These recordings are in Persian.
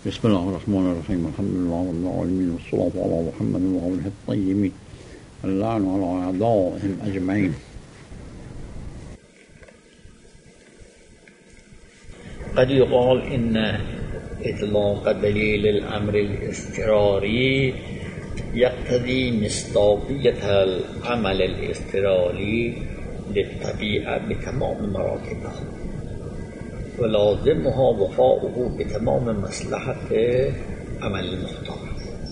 بسم الله الرحمن الرحيم. الحمد لله رب العالمين، والصلاة على محمد وآله الطيبين، اللعن على أعدائهم أجمعين. قد يقال إن إطلاق دليل الأمر الاضطراري يقتضي مصداقية العمل الاضطراري للطبيعة بتمام مراتبها، ولازمها وفاؤه بتمام مصلحة عمل المختار.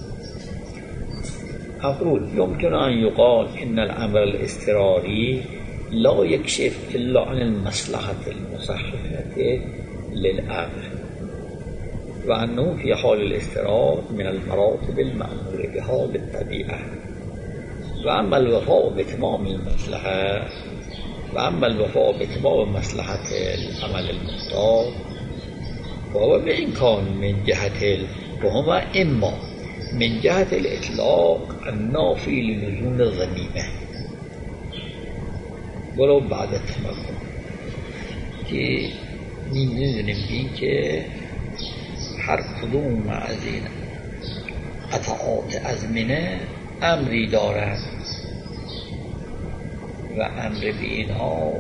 أقول يمكن أن يقال إن الأمر الاضطراري لا يكشف إلا عن المصلحة المصححة للأمر، وأنه في حال الاضطرار من المراتب المأمور بها للطبيعة. وأما الوفاء بتمام المصلحة مصلحة العمل المختار فهو بإمكان وهما إما من جهة الإطلاق النافي للزوم الذميمة ولو بعد التمكن، که می‌دونیم که هر کدوم از این قطعات ازمنه امری دارد و امر به اینها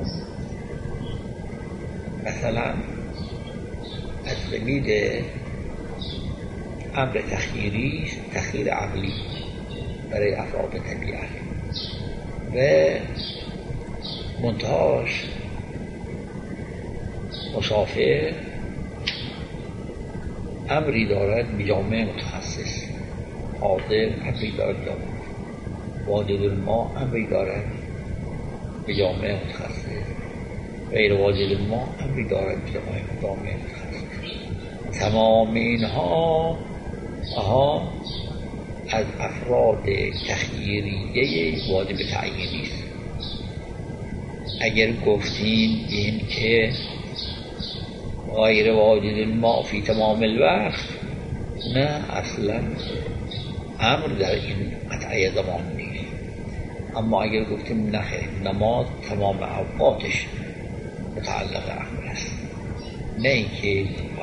مثلا از قبیل امر تخییری، تخییر عقلی برای افراد طبیعت، و منتهاش مسافر امری دارد به جامعه متخصص، حاضر امری دارد واجد الماء امری دارد به جامعه متخصص، غیر واجد الماء امری دارد به جامعه متخصص. تمام اینها از افراد تخییریه واجب تعیینی است. اگر گفتیم این که غیر واجد الماء فی تمام الوقت، نه، اصلا امر در این قطعه زمان نیست. اما اگر گفتیم نه، نماز تمام اوقاتش متعلق امر است، نه اینکه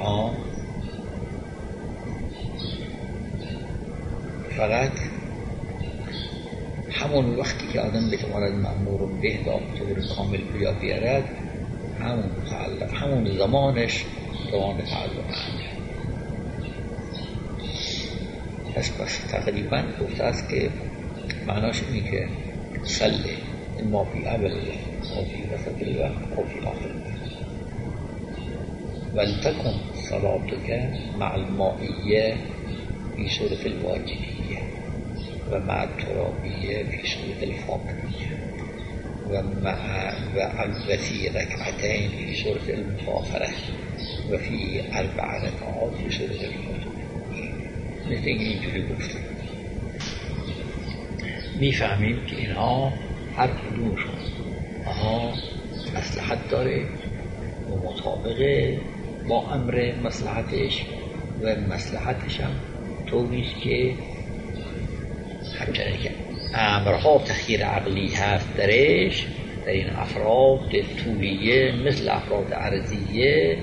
فقط همون وقتی که آدم بتواند مأمور به طور کامل بیا بیارد، همون زمانش توان تعلق امر. پس تقریبا گفته است که معناش اینه که صلی اما فی اول او فی وسط الوقت او فی آخر الوقت، ولتکن صلاتک مع المائیه فی صورت الواجبیه و مع الترابیه فی صورت الفاطمیه و فی رکعتین فی صورت المسافره و فی 4 رکعات فی صورت الفاطمیه. مثل اینجوری گفتیم. میفهمیم که اینها هر کدومشون مصلحت داره و مطابقه با امر مصلحتش، و مصلحتش هم طوریست که همچنین که امرها تخییر عقلی هست درش، در این افراد طولیه مثل افراد عرضیه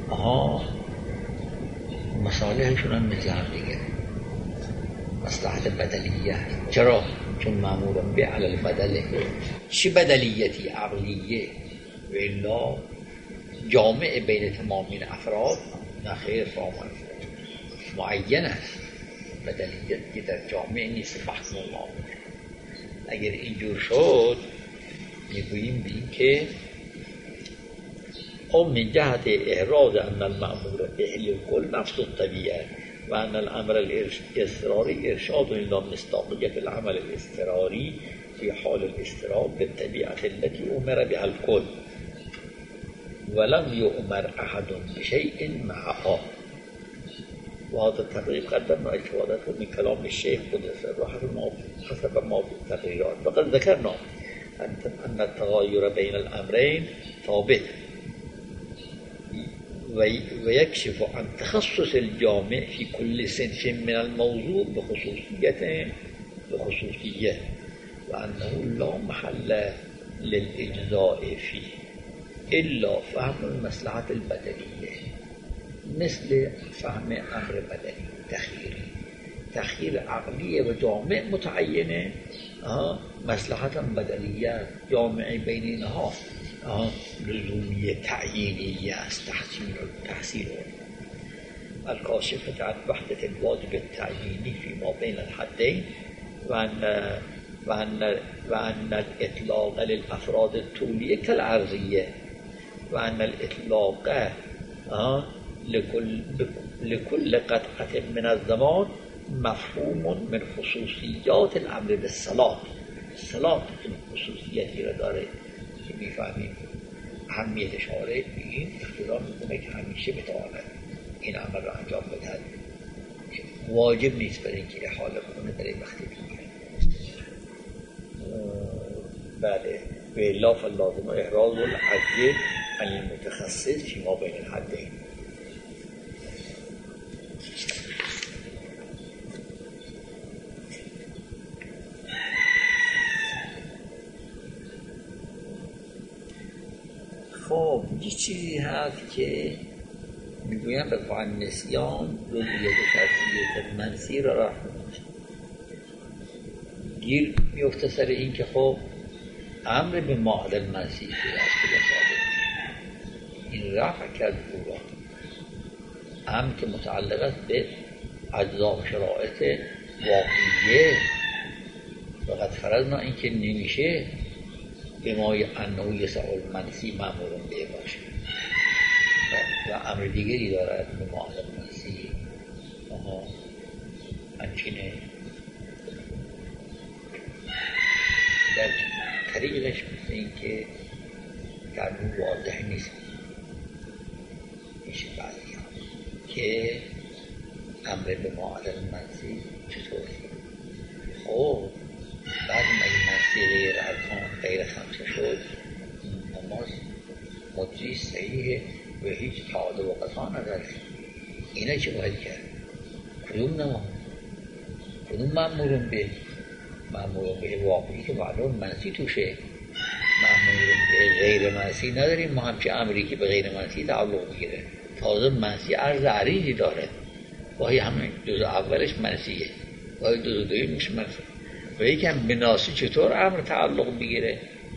مصالحشون هم مثل هم دیگه مصلحت بدلیه هست. چرا؟ چون معمولا به علل بدله. چی بدلیتی؟ عقلیه. و الا جامع بین تمام این افراد نخیر فامن معین است. بدلیت که در جامع نیست محکم الله. اگر اینجور شد میگوییم بین که او من جهت احراز ان المأمور به الکل نفس الطبیعه و ان الامر الاضطراری ارشاد الى مصداقیت العمل الاضطراری فی حال الاضطرار بالطبیعه التي امر بها الكل ولم يؤمر احد بشيء معها. وهذا التقريب قدمنا استفادته من كلام الشيخ قدس روحه حسب ما في التقريرات. وقد ذكرنا أن التغاير بين الأمرين ثابت ويكشف عن تخصص الجامع في كل صنف من الموضوع بخصوصية وأنه لا محل للإجزاء فيه إلا فهم المصلحة البدنية مثل فهم امر بدنی تخییر عقلی و جامع متعینه، مصلحت بدنیه جامعه بین اینها لزومی تعیینی است. تحصیل الکاشفة عن وحدة الواجب التعیینی فيما بين الحدين وأن الإطلاق للأفراد الطولية كالعرضية وأن الإطلاق لكل قطعة من الزمان مفهوم من خصوصیات الامر بالصلاة. صلاة این خصوصیتی را داره که میفهمیم اهمیت شارع به این اقتضا میکنه که همیشه بتواند این عمل را انجام بدهد، واجب نیست برای اینکه احاله کنه برای وقتی دیگه. بله و الا فاللازم احراز العجز عن المتخصص فيما بين الحدين. خب یه چیزی هست که میگویم به فعن نسیان رویت شرطیت منسی را رفت گیر میفته سر این که خب امر به معادل منسی که از کجا صادر این رفع کرد او را، امر که متعلق است به اجزا و شرایط واقعیه، فقط فرضنا این که نمیشه به مای انه یسع المنسی مأمورون به باشه و امر دیگری دارد به معادل منسی همچینه در طریقش مثل این که در اون واضح نیست میشه بعضی ها که امر به معادل منسی چطوری. خب بعد مگه منسی غیر ارکان غیر خمسه شد نماز مجری صحیحه و هیچ تعادل و قضا نداره، اینه چه باید کرد؟ کدوم نماز؟ کدوم مأمورون به واقعی که معلوم منسی توشه، مأمورون به غیر منسی نداریم ما همچه امری که به غیر منسی تعلق میگیره، تازه منسی عرض عریضی داره، واهی همین جزء اولش منسیه واهی جزء دویمش منسی و یکم به ناسی چطور امر تعلق بگیره؟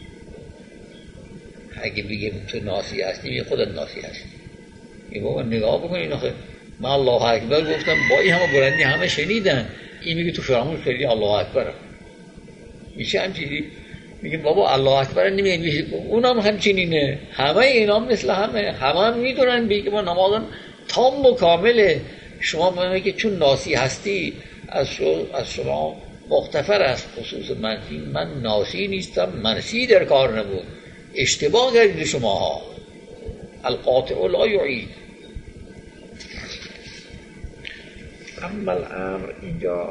اگه بگیم تو ناسی هستی میگه خودت ناسی هستی، میگه بابا نگاه بکنین آخه من الله اکبر گفتم با این همه بلندی همه شنیدن، این میگه تو فراموش کردی الله اکبر میشه همچینی، میگه بابا الله اکبر نمیگه اونم همچینینه، همه اینا مثل همه میدونن بیگه ما نمازم تام و کامله، شما میگه چون ناسی هستی از شما مغتفر است خصوص منفی، من ناسی نیستم منسی در کار نبود، اشتباه کردید شما ها، القاطع لا یعید. اما الامر اینجا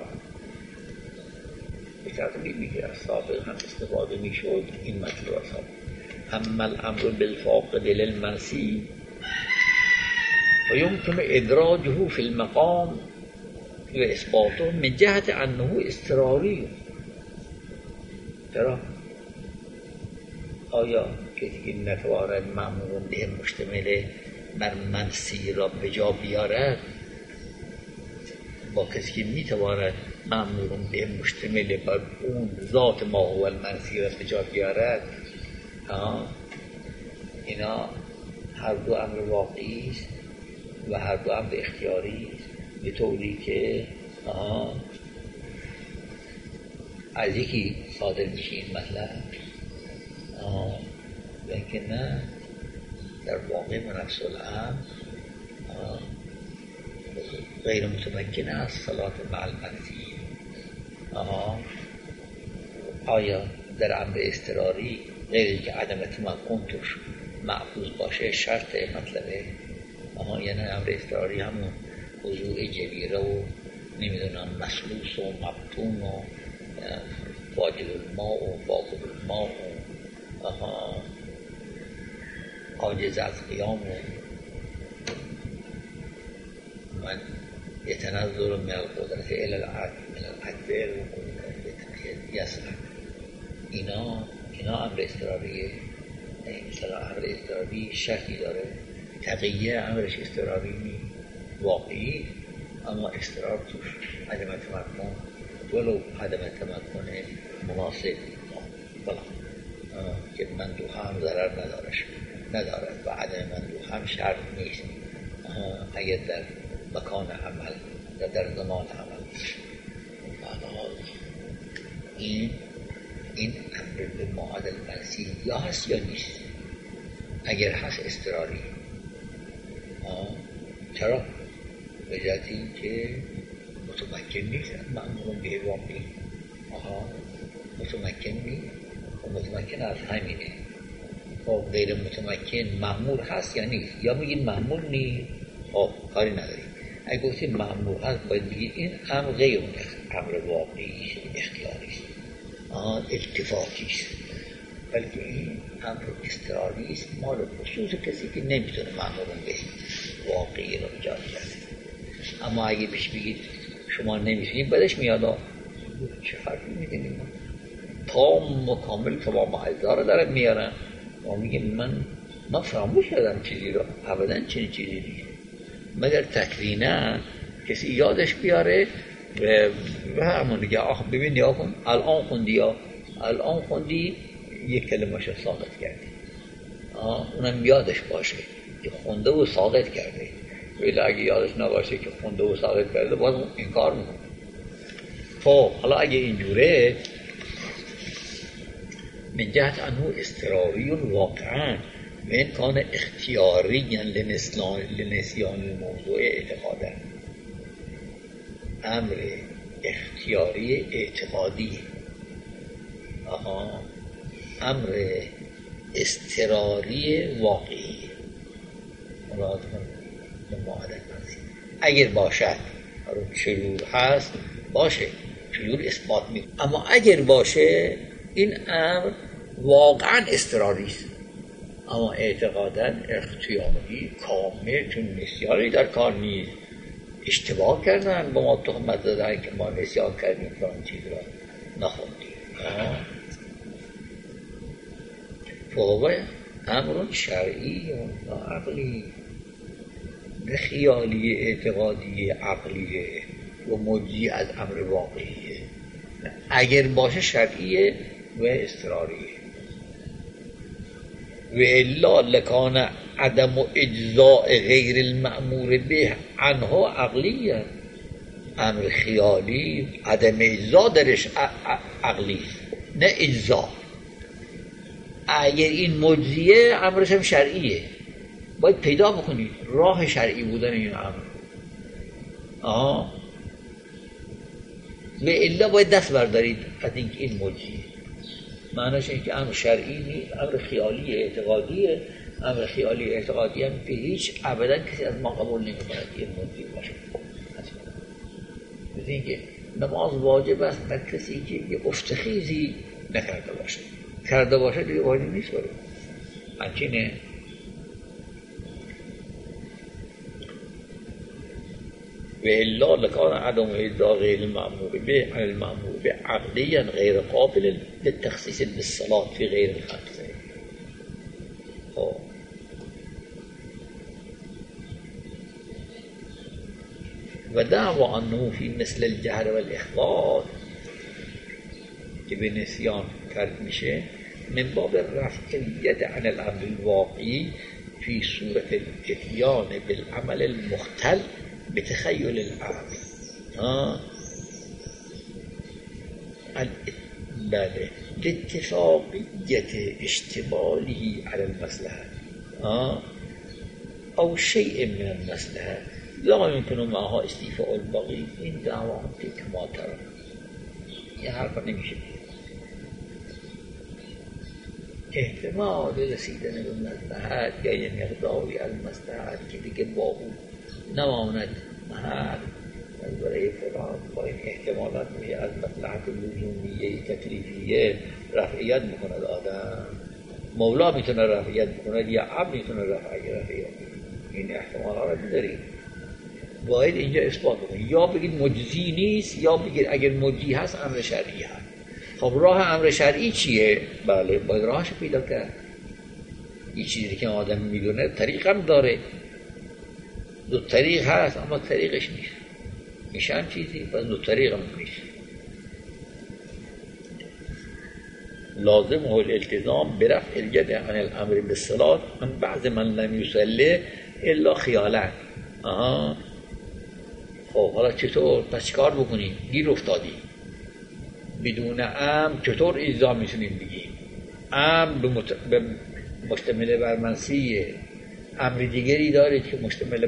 به تقریبی که از سابق هم استفاده می شد این مطلب است. اما الامر بالفاقد للمنسی و یمکن ادراجه فی المقام و اثباته من جهت انه اضطراری. چرا؟ آیا کسی که نتواند مأمورون به مشتمل بر منسی را به جا بیارد با کسی که میتواند مأمورون به مشتمل بر اون ذات ما هو المنسی را به جا بیارد، اینا هر دو امر واقعی است و هر دو امر اختیاری است، به طوری که از یکی صادر میشه این مطلب لیکن نه در واقع نفس الامر غیر متمکن است صلات مع المنسی. آیا در امر اضطراری غیر که عدم تمکن توش محفوظ باشه شرط مطلبه؟ یعنی امر اضطراری همون وضوع جبیره و نمیدونم مسلوس و مبتون و واجب الماء و فاقد الماء و عاجز از قیام و من يتنظر من القدرة إلى العدل يسعى. اینا امر اضطراریه، مثلا امر اضطراری شرطی داره، تقیه امرش اضطراری نیست. واقعی، اما اضطراب توش، عدم تمکن، ولو عدم تمکن مناسب که مندوحه هم ضرر ندارد و عدم مندوحه هم شرط نیست اگر در مکان عمل یا در زمان عمل باشه. این امر به معادل منسی یا هست یا نیست. اگر هست اضطراری. چرا؟ به جهت اینکه متمکن نیست مأمور به واقعی. متمکن نیست و متمکن از همینه. خب غیر متمکن مأمور هست یا نیست؟ یا میگین مأمور نیست، خب کاری نداریم. اگه گفتیم مأمور هست باید بگید این امر غیر امر واقعی اختیاری است، اتفاقی است، بلکه این امر اضطراری است، مال خصوص کسی که نمیتونه مأمور به واقعی رو ایجاد کرده. اما اگه بهش بگید شما نمیتونید، بدش میاد چه فرقی میدونیم؟ تام و کامل تمام اجزا رو دارن میارن و میگیم من فراموش کردم چیزی رو. ابدا چنین چیزی نیست، مگر تکوینا کسی یادش بیاره و همون دیگه ببین یا کن الان خوندی یک کلمه‌شو ساقط کردی، اونم یادش باشه که خونده و ساقط کرده. ولی اگه یادش نباشه که خونده و ساقط کرده باز این کار میکنه. خب حالا اگه اینجوره من جهت انه اضطراری واقعا من کان اختیاری لنسیان الموضوع اعتقادا، امر اختیاری اعتقادی، امر اضطراری واقعی. مراد معادل منسی اگر باشد، چلور هست باشه، چلور اثبات می، اما اگر باشه این امر واقعا اضطراری است، اما اعتقادا اختیاری کامل، چون نسیانی در کار نیست. اشتباه کردن با ما تهمت زدن که ما نسیان کردیم فلان چیز را نخوندیم. فهو امر شرعی و عقلی، نه خیالی اعتقادی عقلیه و مجزی از امر واقعیه. اگر باشه شرعیه و اضطراریه. و الا لکان عدم اجزاء غیر المأمور به عنه عقلیه. امر خیالی عدم اجزا درش عقلی، نه اجزا. اگر این مجزیه امرش هم شرعیه، باید پیدا بکنید راه شرعی بودن این امر. و الا باید دست بردارید از اینکه این مجزیه. معنیش اینه که امر شرعی نیست، امر خیالی اعتقادیه. امر خیالی اعتقادی هم به هیچ ابدا کسی از ما قبول نمی‌کند این مجزی باشه. مثل اینکه نماز واجب است بر کسی که یه افتخیزی نکرده باشه، کرده باشه دیگه واجب نیست بره. همچنین و الا لکان عدم اجزاء غیر المأمور به عن المأمور به عقلیا غیر قابل للتخصیص بالصلاة في غیر الخمسه. و دعوى انه فی مثل الجهل والاخبار که به نسیان کرد میشه من باب رفع الید عن الامر الواقعی فی صورت الاتیان بالعمل المختل بتخیل الامر. بله، لاتفاقیت اشتماله على المصلحه او شیء من المصلحه لا يمكن معها استيفاء الباقی. این دعوا هم که کما ترا یه حرفا نمیشه. احتمال رسیدن به مصلحت یا یه مقداری از مصلحت که دیگه با اون نماند محل برای فلان، با این احتمالات میشه از مصلحت لزومیه تکلیفیه رفعیت میکند آدم. مولا میتونه رفعیت بکند یا عبد میتونه رفعیت. این احتمالات رو داریم، باید اینجا اثبات بکنید. یا بگید مجزی نیست، یا بگید اگر مجزی هست امر شرعی هست. خب راه امر شرعی چیه؟ بله، باید راهش پیدا کرد. این چیزی که آدم میدونه طریق هم داره. دو طریق هست اما طریقش نیست، میشن چیزی پس دو طریق هم نیست. لازم هو الالتزام برفع اليد عن الامر بالصلاة من بعد من لم يصلي الا خیالا. خب حالا چطور؟ پس چیکار بکنیم؟ گیر افتادی بدون امر چطور اجزا میتونیم بگیم؟ امر مشتمل بر منسیه، امر دیگری داره که مشتمل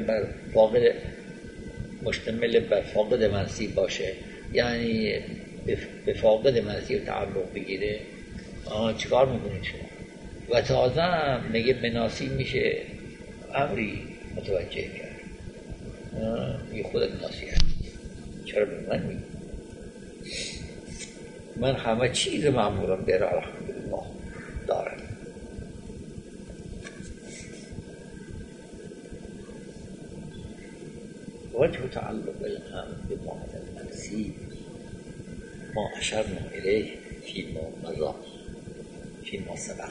بر فاقد منسی باشه، یعنی به فاقد منسی تعلق بگیره. چیکار میکنید شما؟ و تازه میگه بناسی میشه امری متوجه کرد. یه خودت ناسی هست، چرا به من میگی؟ من همه چیز معمولم بیره الحمدلله دارم. وجه تعلق الامر بمعنى المنسي ما اشرنا اليه فيما سبق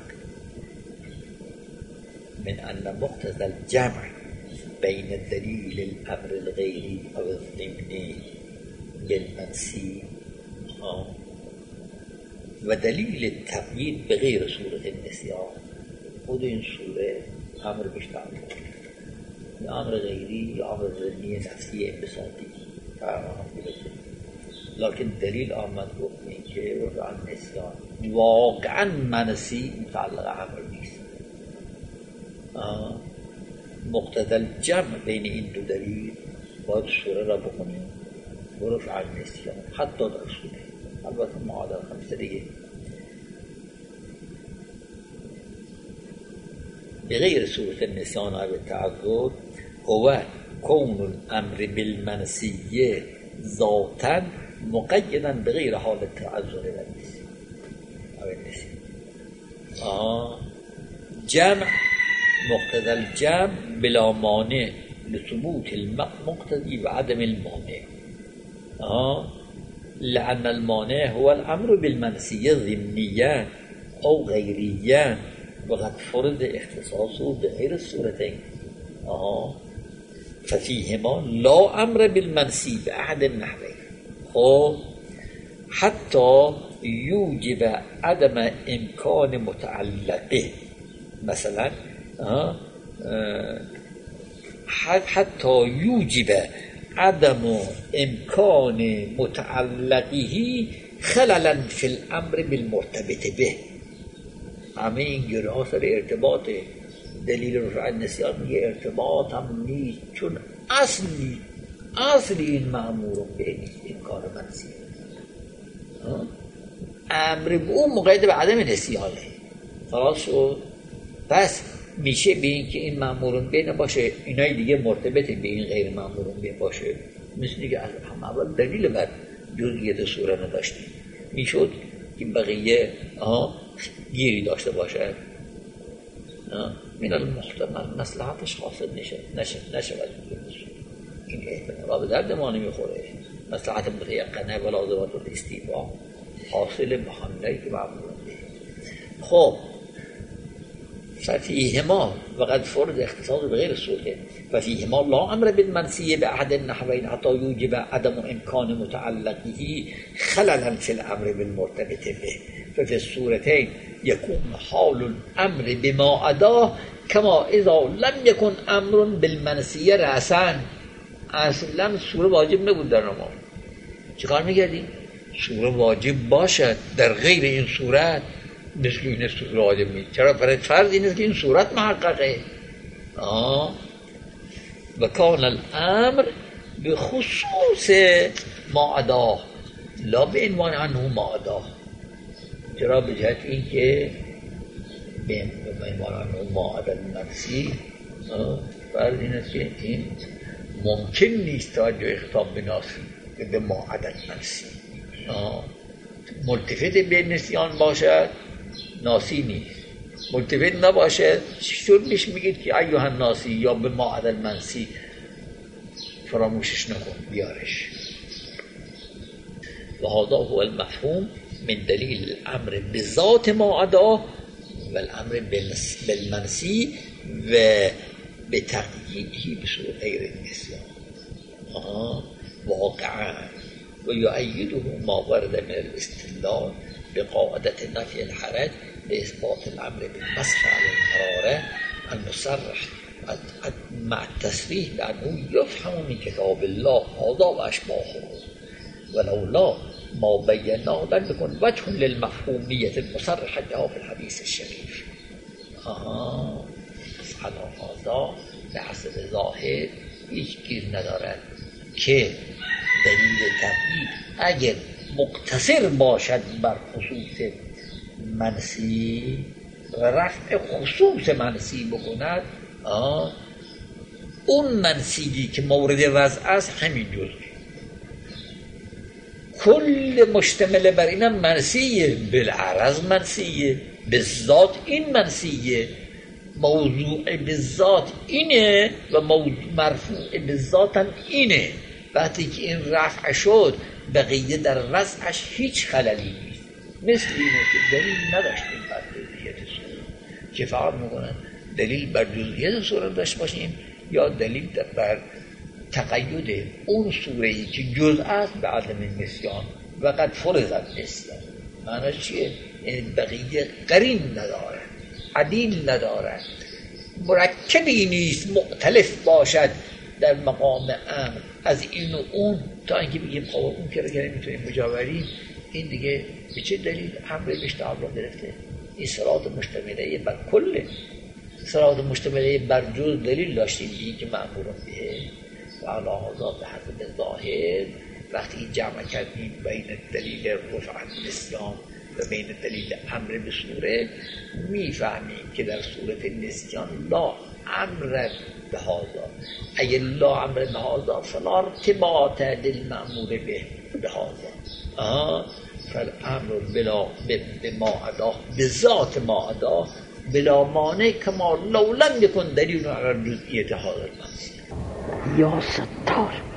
من ان مقتضى الجمع بين دليل الامر الغيري او الضمني للمنسي و دلیل تقیید به غیر صورت النسیان. خود این صورت امر بیشتر یا امر غیری یا امر ضمنی نفسی انبساطی لکن دلیل آمد گفت این که رفع النسیان واقعا منسی متعلق امر نیست. مقتضی الجمع بین این دو دلیل باید سوره را بکنیم و رفع النسیان حتی در سوره البته معادل خمسه دیگه بغیر صورت النسیان و التعذر هو کون الامر بالمنسیه ذاتا مقیدا بغیر حال التعذر و النسیان. جمع مقتضى الجمع بلا مانع لثبوت المقتضي و عدم المانع. لأن المانع هو الأمر بالمنسية ضمنيا أو غيريا وقد فرض اختصاصه بغير الصورتين ففيهما لا أمر بالمنسي بأحد النحوين حتى يوجب عدم إمكان متعلقه مثلا حتى يوجب عدم امکان متعلقه خللا فی الامر بالمرتبط به. همه این گره ها سر ارتباط دلیل رفع النسیان میگه ارتباط هم نیست چون اصلی این مأمور به نیست امکان منسی. امر به اون مقید به عدم نسیانه خلاص شد. پس میشه به این که این مأمورون به نباشه اینای دیگه مرتبط به این غیر مأمورون به باشه. مثل که هم اول دلیل بر جزئیت سوره نداشتیم میشد که بقیه گیری داشته باشه. من المحتمل مصلحتش حاصل نشود. این احتمال به درد ما نمیخوره. مصلحت متیقنه و لازمات الاستیفا حاصل محمله که مأمورون به. خب ففيهما وقد فرض اختصاص بغير الصورتين ففيهما لا أمر بالمنسية بأحد النحوين حتى يوجب عدم إمكان متعلقه خللا في الأمر بالمرتبط به. ففي الصورتين يكون حال الأمر بما أداه كما إذا لم يكن أمر بالمنسية رأسا. اصلا سوره واجب نبود در نماز. چیکار می‌کردی؟ سوره واجب باشد در غیر این صورت مثل این سوره واجب نیست. چرا؟ برای فرض این است که این صورت محققه. و کان الامر به خصوص ما ادا لا به عنوان عنه ما ادا. چرا؟ به جهت این که به عنوان عنه ما ادا المنسی فرض این است که این ممکن نیست توجه خطاب بناسی که به ما ادا المنسی ملتفت به نسیان باشد ناسی نیست. ملتفت نباشه چطور میشه میگید که ایها الناسی یا به ما عدل منسی فراموشش نکن بیارش. و هذا هو المفهوم من دلیل الامر بذات ما عدا و الامر بالمنسی و به تقییدی به صورت غیر النسیان واقعا و یؤیده ما ورد من الاستدلال به قاعدة نفی الحرج لإثبات الأمر بالمسح على الحرارة المصرح مع التصريح بأنه يفهم من كتاب الله هذا وأشباهه ولولا ما بيناه لم يكن وجه للمفهومية المصرحة بها في الحديث الشريف على هذا به حسب ظاهر هیچ گیر ندارد که دلیل تبعید اگر مقتصر باشد بر خصوص منسی و رفع خصوص منسی بکند اون منسیگی که مورد وضع است همین جزء کل مشتمل بر اینم منسیه بالعرض منسیه بالذات این منسیه موضوع بالذات اینه و مرفوع بالذات هم اینه وقتی که این رفع شد بقیه در وضعش هیچ خللی نیست مثل اینه که دلیل نداشتیم بر جزئیت صورت که فقط میکنن دلیل بر جزئیت صورت داشت باشیم یا دلیل بر تقید اون سوره‌ای که جزء است به عدم نسیان و قد فرضت نسیان معنی چیه؟ این بقیه قرین نداره عدیل نداره مرکبی نیست مختلف باشد در مقام امر از این و اون تا اینکه بگیم خب اون که میتونیم مجاوریم این دیگه به چه دلیل امر بهش تعلق گرفته این صراط مشتمله بر کله صراط مشتمله بر جز دلیل داشتیم دیگه که مأمورون به و علاوه به حسب ظاهر وقتی جمع کردیم بین دلیل رفع نسیان و بین دلیل امر به صورت میفهمیم که در صورت نسیان لا امر به هذا اگر لا امر به هذا فلا ارتباط للمأمور به هذا فالامر بلا بما ادا بذات ما ادا بلا مانع کما لو لم یکن دلیل علی جزئیت هذا المنصب یا ستار